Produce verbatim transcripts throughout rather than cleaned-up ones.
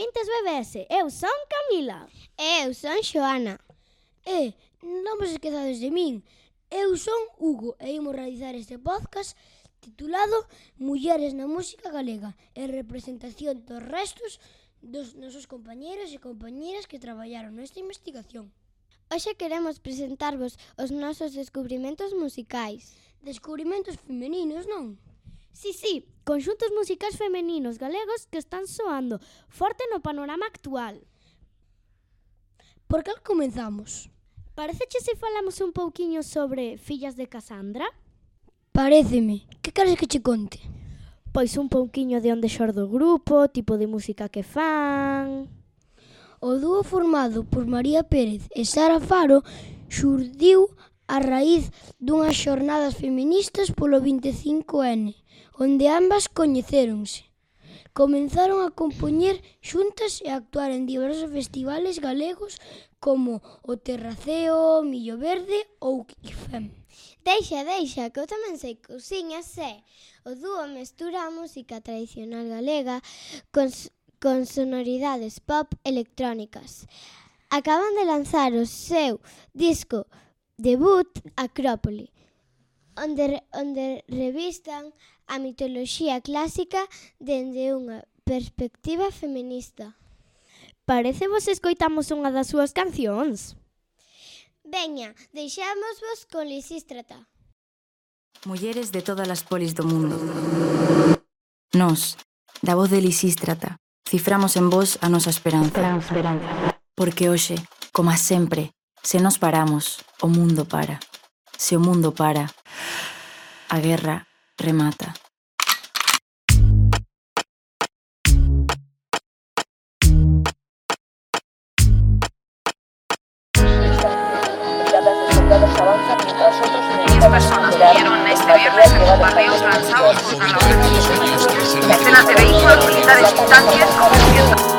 ointes B B S, eu son Camila. E eu son Xoana. E non vos esquezades de min, eu son Hugo e imos realizar este podcast titulado Mulleres na música galega e representación dos restos dos nosos compañeiros e compañeiras que traballaron nesta investigación. Hoxe queremos presentarvos os nosos descubrimentos musicais. Descubrimentos femeninos, non? Sí, sí, conxuntos musicais femeninos galegos que están soando forte no panorama actual. Por cal comenzamos? Pareceche se falamos un pouquiño sobre Fillas de Casandra? Paréceme. Que queres que che conte? Pois un pouquiño de onde xorde o grupo, tipo de música que fan... O dúo formado por María Pérez e Sara Faro xurdiu a raíz dunhas xornadas feministas polo vinte e cinco ene, onde ambas coñecéronse. Comenzaron a compoñer xuntas e a actuar en diversos festivales galegos como o Terraceo, Millo Verde ou Quifem. Deixa, deixa, que eu tamén sei cousiñas, e o dúo mestura a música tradicional galega con, con sonoridades pop electrónicas. Acaban de lanzar o seu disco debut Acrópole, onde, onde revistan a mitoloxía clásica dende unha perspectiva feminista. Parece vos escoitamos unha das súas cancións. Veña, deixámosvos con Lisístrata. Mulleres de todas as polis do mundo. Nós, da voz de Lisístrata, ciframos en vos a nosa esperanza. Porque hoxe, como sempre, se nos paramos, o mundo para. Se o mundo para, a guerra remata. diez personas murieron este viernes en bombardeos lanzados contra la organización. Decenas de vehículos militares y tanques conduciendo.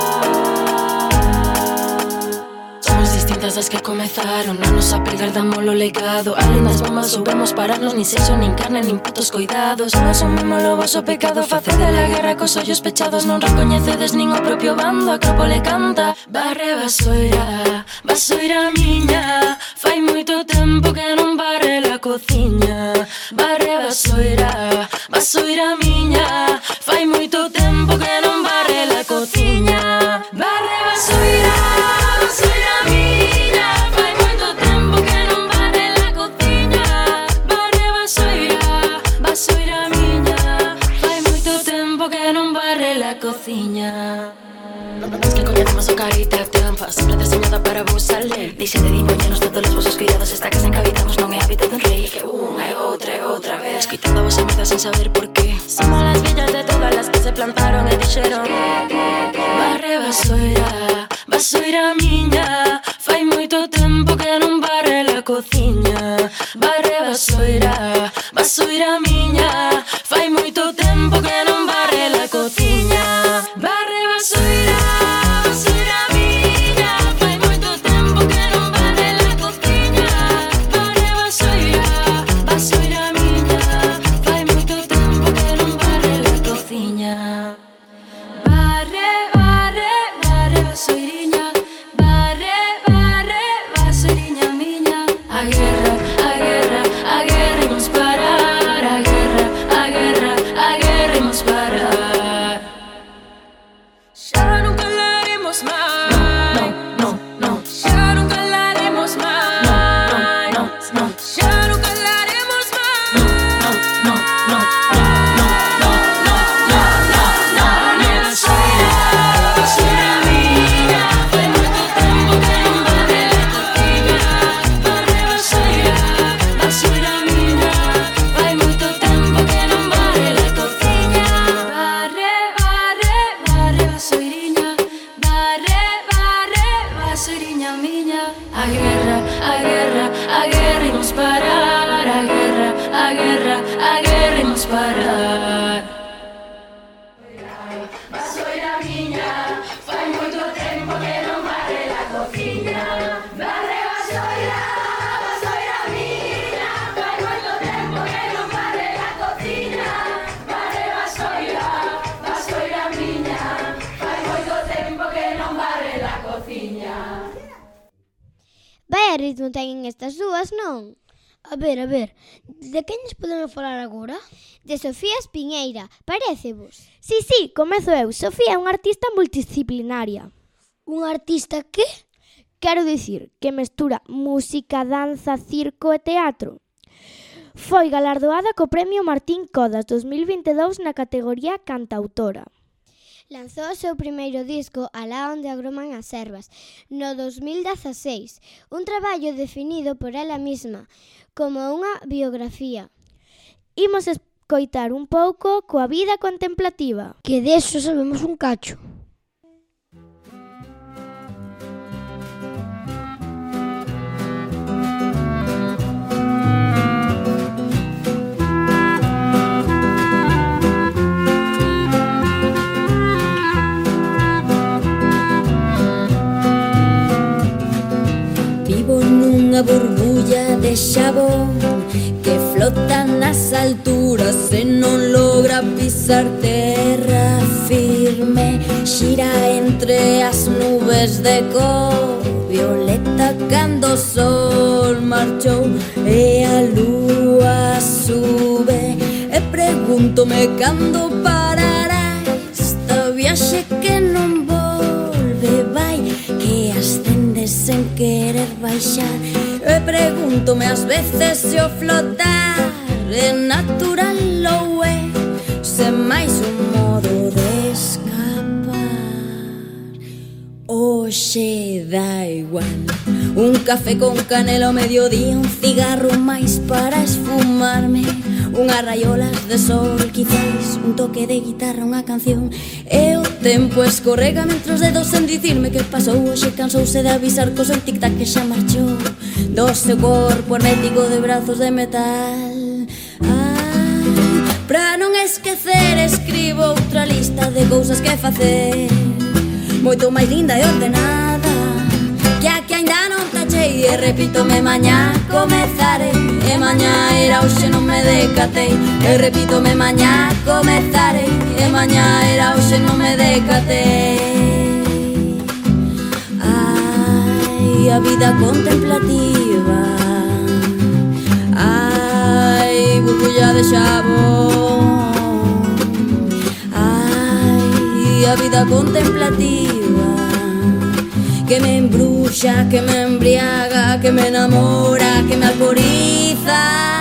Somos distintas das que comezaron a nos a perder damos lo legado. Alén das bombas soubemos pararnos, nin sexo, nin carne, nin putos coidados. Non asumimos o vosso pecado, facede a guerra cos ollos pechados. Non recoñecedes nin o propio bando, Acrópole canta. Barre vasoira, vasoira miña, fai moito tempo que non barre la cociña. Barre vasoira, vasoira miña, fai moito tempo que non barre la cociña. Barre vasoira, vasoira miña, fai moito tempo que non barre la cociña. Barre vasoira, vasoira miña, fai moito tempo que non barre la cociña. Es que coñecemos o carita trampa, sempre deseñada para vos salir. Dixe de dimos todos os vosos cuidados, esta casa en que habitamos non é hábitat dun rei. Que unha e outra e outra vez escoitando a vosa merda sen saber por qué. Somos las villas de todas las que se plantaron e dixeron barre vasoira, vasoira miña, fai moito tempo que non barre la cociña. Barre vasoira, vasoira miña, fai moito tempo que non barre la cociña. Barre vasoira, vasoira miña, fai moito tempo que non barre la cociña. Barre vasoira, vasoira miña, fai moito tempo que non barre la cociña. Barre, barre, barre vasoiriña, barre, barre, vasoiriña miña. A guerra, a guerra, a guerra imos parar. A guerra, a guerra, a guerra imos parar. Xa nunca laremos máis. No, no, no, no. Xa nunca laremos máis. No, no, no, no. Xa nunca laremos máis. No, no, no, no, no, no, no, no, no, no. Barre vasoira, vasoira miña, fai moito tempo que non barre la cociña. Barre vasoira, vasoira miña, fai moito tempo que non barre la cociña. Barre, barre, barre vasoiriña, barre, barre, vasoiriña miña. A guerra, a guerra, a guerra imos parar. A guerra, a guerra, a guerra imos parar. Vasoira miña, fai moito tempo que non barre la cociña. Barre vasoira, vasoira miña, fai moito tempo que non barre la cociña. Barre vasoira, vasoira miña, fai moito tempo que Que ritmo teñen estas dúas, non? A ver, a ver, de quen nos podemos falar agora? De Sofía Espiñeira, parécevos? Sí, sí, comezo eu. Sofía é unha artista multidisciplinaria. Un artista que? Quero dicir que mestura música, danza, circo e teatro. Foi galardoada co Premio Martín Codas dos mil vinte e dous na categoría Cantautora. Lanzou o seu primeiro disco Alá onde agroman as ervas no dos mil dezaseis, un traballo definido por ela mesma como unha biografía. Imos escoitar un pouco coa vida contemplativa. Que deso sabemos un cacho. Unha burbulla de xabón que flota nas alturas e non logra pisar terra firme. Xira entre as nubes de cor violeta cando o sol marchou e a lúa sube. E pregúntome cando parará esta viaxe que non volve, vai, que ascende sen querer baixar. E pregúntome ás veces se o flotar é natural ou é sen máis un modo de escapar. Oxe dá igual, un café con canela ao mediodía, un cigarro máis para esfumarme, unhas raiolas de sol, quizás un toque de guitarra, unha canción. E o tempo escorrega mentre os dedos sen dicirme que pasou. Oxe cansouse de avisar co seu tic-tac que xa marchou do seu corpo hermético de brazos de metal. Ai, pra non esquecer escribo outra lista de cousas que facer, moito máis linda e ordenada que a que aínda non tachei. E repítome mañá comezarei, e mañá era hoxe non me decatei. E repítome mañá comezarei, e mañá era hoxe non me decatei. Ai, a vida contemplativa, ai, burbulla de xabón, ai, a vida contemplativa que me embruxa, que me embriaga, que me enamora, que me alcoriza.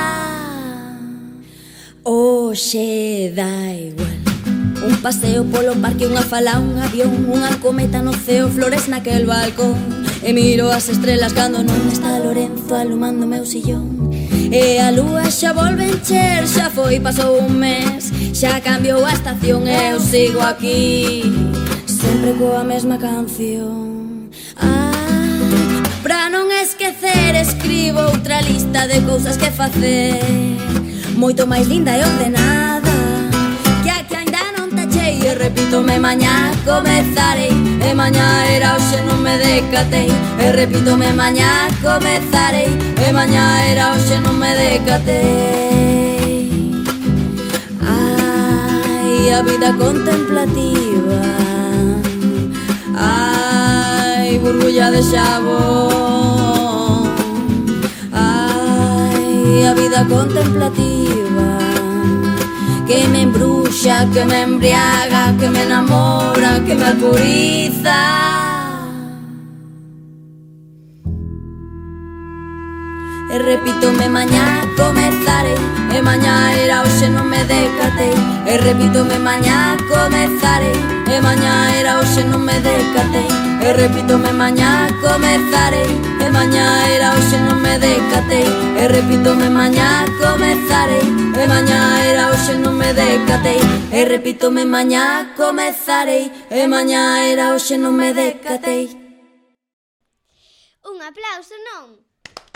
Oxe dá igual, un paseo polo parque, unha fala, un avión, unha cometa no ceo, flores naquel balcón. E miro as estrelas cando non está Lorenzo alumando meu sillón. E a lúa xa volve encher, xa foi, pasou un mes, xa cambiou a estación e eu sigo aquí, sempre coa mesma canción. Ah, pra non esquecer escribo outra lista de cousas que facer, moito máis linda e ordenada que a que aínda non tachei. E repítome mañá comezarei, e mañá era hoxe non me decatei. E repítome mañá comezarei, e mañá era hoxe non me decatei. Ai, a vida contemplativa, ai, burbulla de xabón, ai, a vida contemplativa que me embruxa, que me embriaga, que me enamora, que me alcoriza. E repítome mañá comezarei, e mañá era hoxe non me decatei. E repítome mañá comezarei, e mañá era hoxe non me decatei. E repítome mañá comezarei, e mañá era hoxe non me decatei. E repítome mañá comezarei, e mañá era hoxe non me decatei. E repítome mañá comezarei, e mañá era hoxe non me decatei. Un aplauso, non?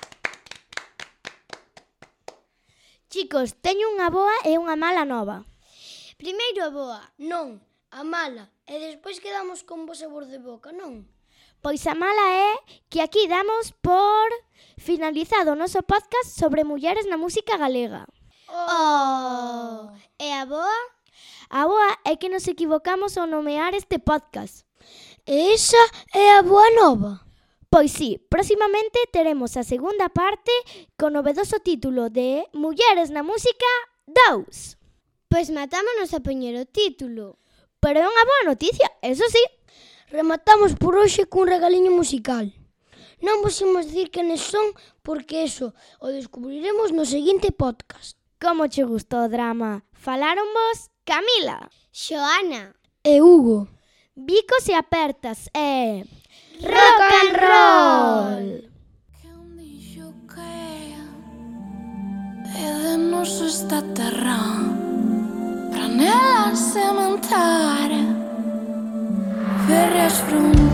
Chicos, teño unha boa e unha mala nova. Primeiro a boa. Non, a mala. E despois quedamos con bo sabor de boca, non? Pois a mala é que aquí damos por finalizado o noso podcast sobre mulleres na música galega. Oh! E a boa? A boa é que nos equivocamos ao nomear este podcast. E esa é a boa nova. Pois sí, próximamente teremos a segunda parte co novedoso título de Mulleres na Música dous. Pois matámonos a poñer o título. Pero é unha boa noticia, eso sí. Rematamos por hoxe cun regaliño musical. Non vos imos dicir quenes son, porque eso o descubriremos no seguinte podcast. Como che gustou o drama? Falaron vos Camila, Xoana E Hugo. Bicos e Apertas e... Rock and roll. Quen dixo que é de noso esta terra para nela sementar férreas fronteras.